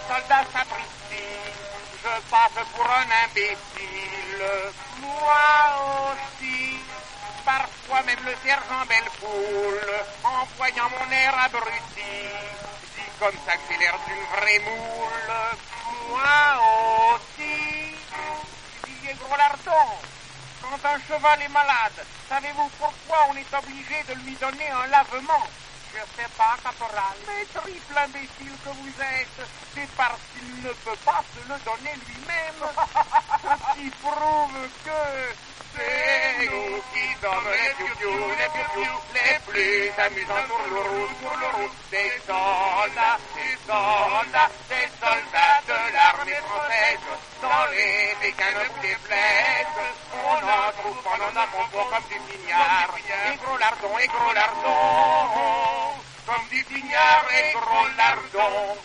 soldat sapristi, je passe pour un imbécile. Moi aussi, parfois même le sergent Bellefoule, en voyant mon air abruti, dit comme ça que j'ai l'air d'une vraie moule. Moi aussi, dit gros lardon. Quand un cheval est malade, savez-vous pourquoi on est obligé de lui donner un lavement? Je sais pas, caporal. Mais triple imbécile que vous êtes, c'est parce qu'il ne peut pas se le donner lui-même. Ce qui prouve que c'est nous qui sommes les piou-piou, les plus amusants pour le route, des soldats, des soldats de l'armée française. Dans les bécanes ou des flèches, on en trouve pendant un concours comme du pignard. Et gros lardons, comme du pignard et gros lardons.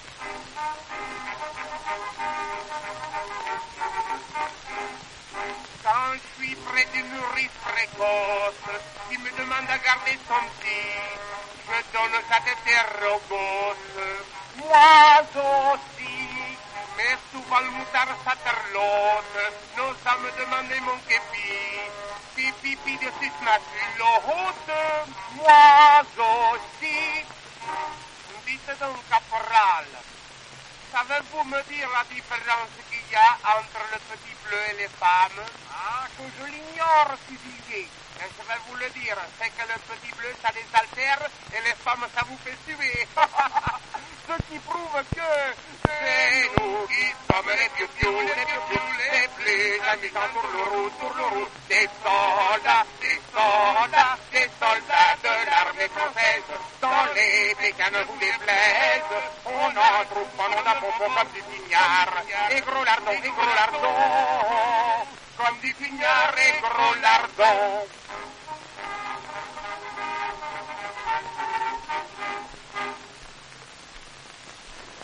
Quand je suis près d'une nourrice précoce qui me demande à garder son petit, je donne sa tête robosse. Moi aussi, mais souvent le moutard s'atterlote, nos âmes demandent mon képi, pipi de six maculotes. Moi aussi, dites donc caporal, savez-vous me dire la différence qu'il y a entre le petit bleu et les femmes? Ah, que je l'ignore, fusilier. Mais je vais vous le dire, c'est que le petit bleu, ça les altère et les femmes, ça vous fait suer. Ce qui prouve que c'est nous qui sommes les piou-piou, les plus amusants pour le route, des soldats de l'armée française. Dans les bécanes ou les blaises, on en trouve pendant un bonbon comme du pignard. Et gros lardons, comme du pignard et gros lardons.